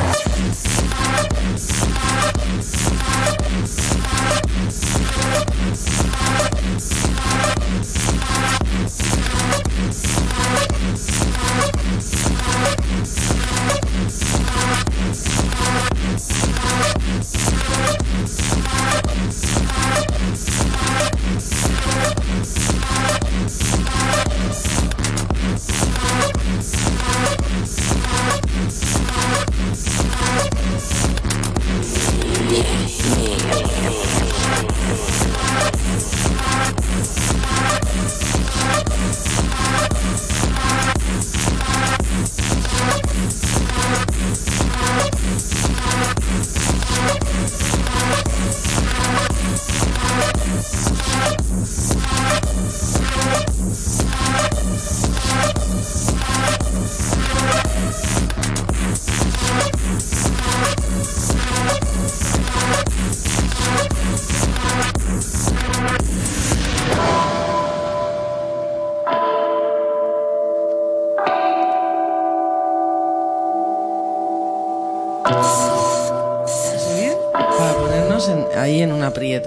Para ponernos en- ahí en un aprieto.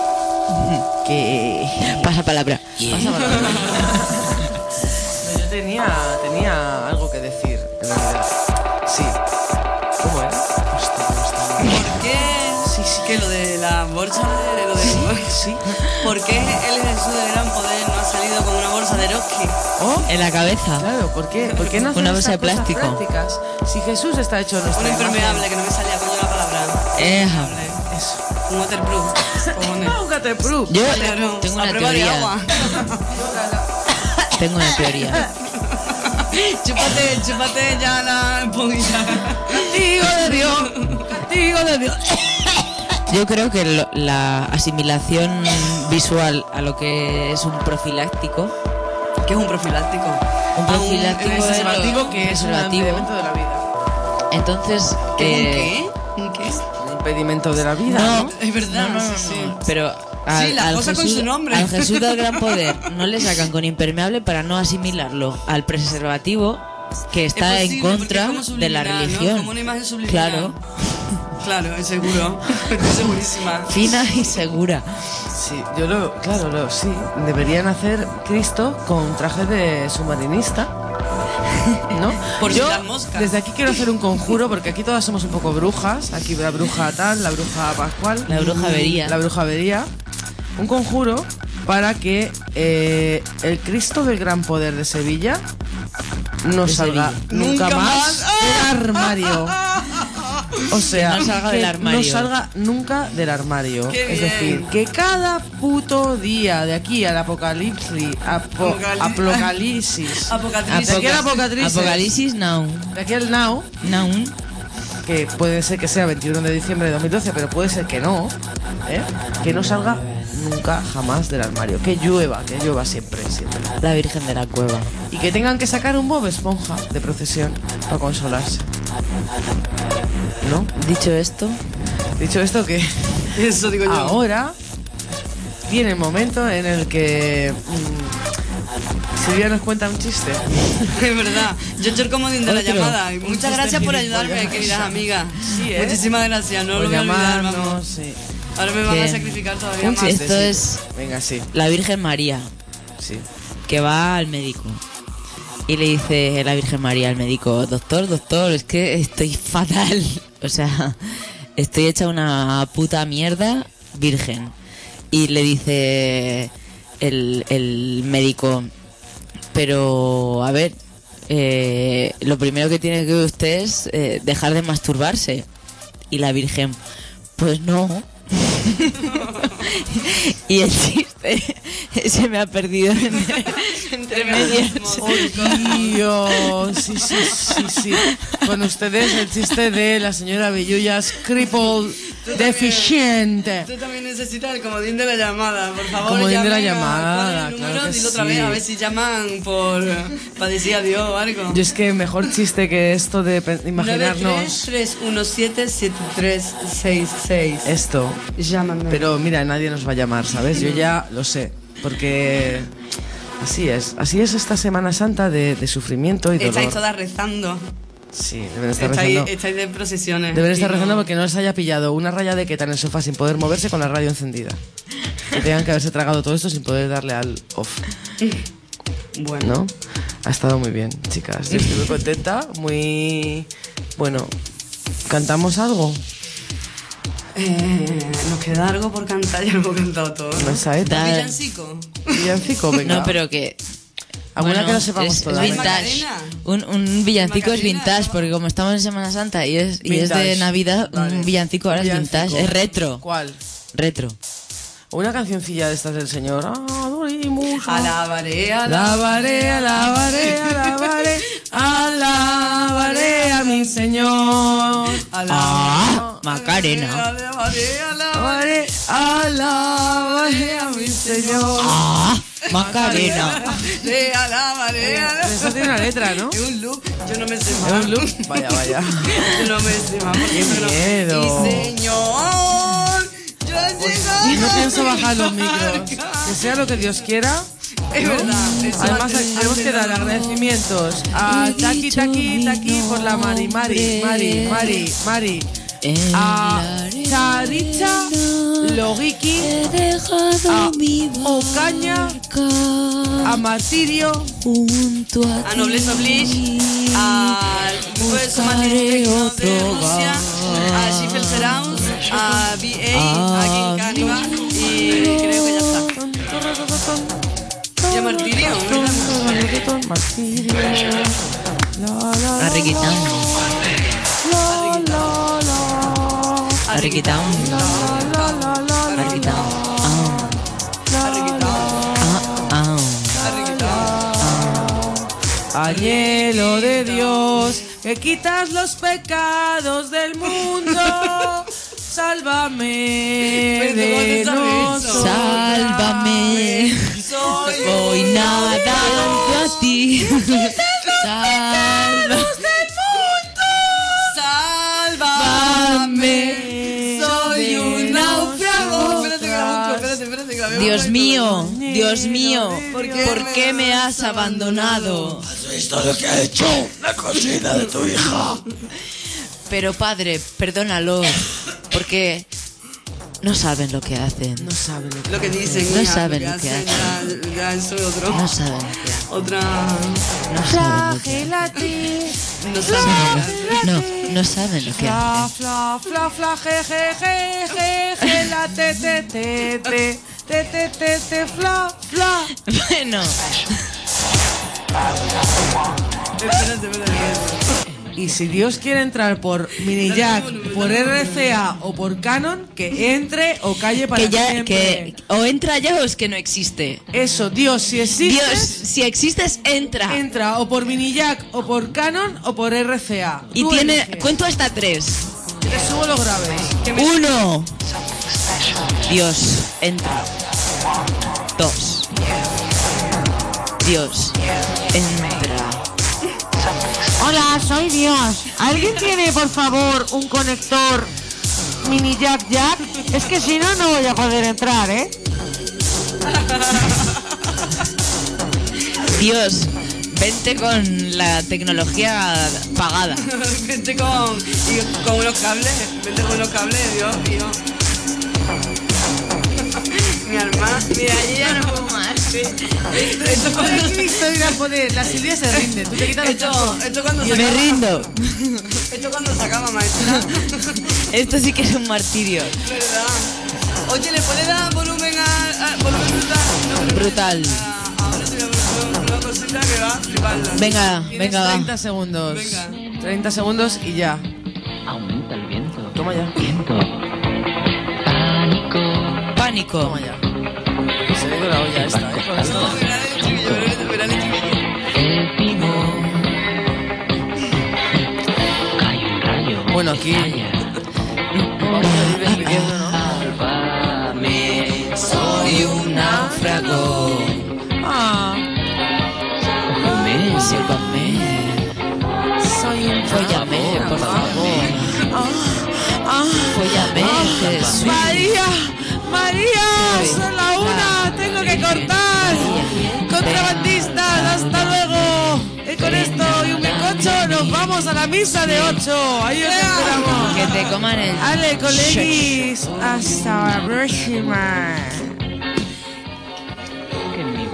Que. Pasa palabra. Pasa palabra. No, yo tenía, tenía algo que decir, en realidad. Sí. ¿Cómo era? Hostia, ¿cómo está? ¿Por qué? Sí, sí, que lo de la bolsa de lo de Sí. ¿Por qué el Jesús del gran poder no ha salido con una bolsa de Eroski? Oh, En la cabeza. claro, ¿por qué? ¿Por qué no hacer Una bolsa estas de cosas plástico. prácticas? Si Jesús está hecho de nuestra Un imagen. impermeable, que no me salía coño la palabra. Eja. Eso. Un waterproof. Cojones. Ah, un waterproof. Yo Claro, tengo a una prueba de teoría. agua. Tengo una teoría. chúpate, chúpate ya la esponjita. Castigo de Dios. Castigo de Dios. Yo creo que lo- la asimilación visual a lo que es un profiláctico, ¿Qué es un profiláctico? un Ah, un- profiláctico, un es Preservativo lo- que es un preservativo. impedimento de la vida. Entonces, ¿Qué es un eh, qué? ¿Un qué? Un impedimento de la vida. no, ¿no? Es verdad, no, no, sí, no, sí. no. Pero al, Sí, las al cosas con Jesús, su nombre. al Jesús del gran poder no le sacan con impermeable para no asimilarlo al preservativo que está Es en posible, porque contra es como de la subliminal, ¿no? religión. Como una imagen subliminal. Claro, Claro, es seguro. Estoy segurísima. fina y segura. Sí, yo lo, claro, lo, sí. Deberían hacer Cristo con traje de submarinista, ¿no? Por si yo las moscas. desde aquí quiero hacer un conjuro porque aquí todas somos un poco brujas. Aquí la bruja tal, la bruja pascual, La bruja avería. la bruja avería. Un conjuro para que eh, el Cristo del Gran Poder de Sevilla no De salga Sevilla. nunca, Nunca más del armario. O sea, Que no salga que del armario. no salga nunca del armario. Qué Es bien. decir, que cada puto día de aquí al apocalipsis, apo- Apocalipsis. apocalipsis, Apocalipsis. de aquí al apocalipsis, Apocalipsis now. de aquí al now, Now. que puede ser que sea veintiuno de diciembre de dos mil doce, pero puede ser que no, ¿eh? Que no salga nunca jamás del armario, que llueva, que llueva siempre, siempre. La Virgen de la Cueva. Y que tengan que sacar un Bob Esponja de procesión para consolarse. ¿No? Dicho esto, Dicho esto, que Eso digo yo. ahora viene el momento en el que mm, Silvia nos cuenta un chiste. Es verdad. Yo he hecho el comodín de la Otro. llamada. Y Un muchas chiste gracias por gilipollas. ayudarme, queridas amigas. Sí, ¿eh? Muchísimas gracias. No Por lo voy a olvidar, llamarnos, vamos. sí. Ahora me van ¿Qué? a sacrificar todavía Un más. chiste, Esto sí. es- Venga, sí, la Virgen María, sí. que va al médico. Y le dice la Virgen María al médico, doctor, doctor, es que estoy fatal. O sea, estoy hecha una puta mierda virgen. Y le dice el, el médico, pero a ver, eh, lo primero que tiene que usted es eh, dejar de masturbarse. Y la Virgen, pues no. Y el chiste se me ha perdido entre, entre medias. Oh, Dios, sí, sí, sí, sí. Con ustedes el chiste de la señora Villullas, crippled, deficiente. Tú también necesitas el comodín de la llamada, por favor. Comodín de la llamen a- llamada, ¿cuál es el claro número? que Dilo otra sí. vez, a ver si llaman por para decir adiós o algo. Yo es que mejor chiste que esto de pe- imaginarnos tres uno siete siete tres seis seis. esto. Llámame. Pero mira, nadie nos va a llamar, ¿sabes? Yo ya lo sé, porque así es. Así es esta Semana Santa de, de sufrimiento y dolor. Estáis todas rezando. Sí, deben estar Estáis, rezando. estáis de procesiones. Deben estar Y no- rezando porque no les haya pillado una raya de queta en el sofá sin poder moverse con la radio encendida. Que tengan que haberse tragado todo esto sin poder darle al off, Bueno. ¿no? Ha estado muy bien, chicas. Yo estoy muy contenta, muy... Bueno, ¿cantamos algo? Eh, nos queda algo por cantar, ya lo hemos cantado todo. ¿no? ¿Una saeta? Da- Villancico. ¿Villancico? Venga. No, pero que... ¿Alguna bueno, que no sepamos es, todas? es vintage. Macarena. Un, un villancico es Macarena, vintage, ¿no? porque como estamos en Semana Santa y es, y es de Vintage. Navidad, Vale. un villancico ahora Villancico. es vintage. Es retro. ¿Cuál? Retro. Una cancioncilla de estas del señor. Adorimos a- Alabaré, alabaré. Alabaré, alabaré, alabaré, alabaré a mi Señor. Ah, Macarena. Alabaré, alabaré. Alabaré, alabaré a mi Señor. Ah, Macarena. Alabaré, alabaré, alabaré. Eso tiene una letra, ¿no? Es un loop, yo no me sé más. ¿Es un loop? Vaya, vaya. Yo no me sé más. porque Qué yo no- miedo. Y Señor, yo he llegado. Y no pienso a mi bajar los micros. barca. Que sea lo que Dios quiera. Es verdad. eso Además, antes- tenemos que dar agradecimientos a Taki Taki Taki por la Mari, Mari, Mari, Mari, Mari. En A la Charita, Logiki, he dejado a mi Ocaña, barca a Martirio, junto a A Noblesse Oblige, al grupo de Somatic otro de Rusia, hogar. a Schiffer Seraus, a B A, a King Caniva y creo que ya está. Y a Martirio, ¿verdad? Martirio, la, la, a Ricky Town. la, la, la, A Ricky Town. la, la, la, A Ricky Town. Ah, A Riquitao, ah, ah. a Riquitao. Añelo de Dios, que quitas los pecados del mundo, sálvame Pero, de ¿dónde sabes nosotros. eso? Sálvame. Soy Voy nadando a ti. Sálvame. Sálvame, soy un náufrago. Espérate que la busco, espérate, espérate que la veo. Dios mío, Dios mío, ¿Por qué ¿por me qué me has has abandonado? Pero padre, perdónalo, porque No saben lo que hacen. No saben lo que Lo que dicen, No hija, saben lo lo que que hacen. Ya, ya eso es otro. No saben lo que hacen. Otra. No saben lo que hacen. Flagélate. No saben. No, no saben lo que Fla, hacen. fla, fla, fla, je, je, je, je, je, la, te, te, te, te, te, te, te, te, fla, fla. Bueno, Espérate, espérate. Y si Dios quiere entrar por mini jack, por R C A o por Canon, que entre o calle para que ya, siempre. que o entra ya o es que no existe. Eso, Dios, si existes, Dios, si existes, entra. entra o por mini jack o por Canon o por R C A. Y Tú tiene, eliges. cuento hasta tres. Te subo los graves. Uno. Dios, entra. Dos. Dios, entra. Hola, soy Dios. ¿Alguien tiene, por favor, un conector mini jack jack? Es que si no, no voy a poder entrar, ¿eh? Dios, vente con la tecnología pagada. Vente con, y con unos cables. Vente con unos cables, Dios, y yo. Mi alma. Mira, yo ya no puedo más. Sí. Esto, esto cuando, Victoria poder, la Silvia se rinde. Tú te quitas los esto, cascos. esto cuando se Me acaba. rindo. Esto cuando se acaba, maestra. Esto sí que es un martirio. ¿Verdad? Oye, ¿le puedes dar volumen a, a volumen brutal? No, pero- Brutal. Ah, ahora te voy a poner una cosita que va a fliparla. Venga, Tienes venga, va. treinta segundos. Venga. treinta segundos y ya. Aumenta el viento. Toma ya. Viento. Pánico. Pánico. Toma ya. Se le dio la olla esta, ¿eh? Con esto. No, verá el chiquillo, verá el chiquillo. El timón. Cae un rayo. Bueno, aquí vamos a ir despidiendo, ¿no? Sálvame. Soy un náufrago. Ah, Cógeme. Sálvame. soy un Fóllame, por favor. Ah, ah, Fóllame, Jesús. María, María, son la una, tengo que cortar. Contrabandistas, hasta luego. Y con esto y un bizcocho nos vamos a la misa de ocho. Ahí os esperamos. Que te coman el... Ale, colegis, hasta la próxima.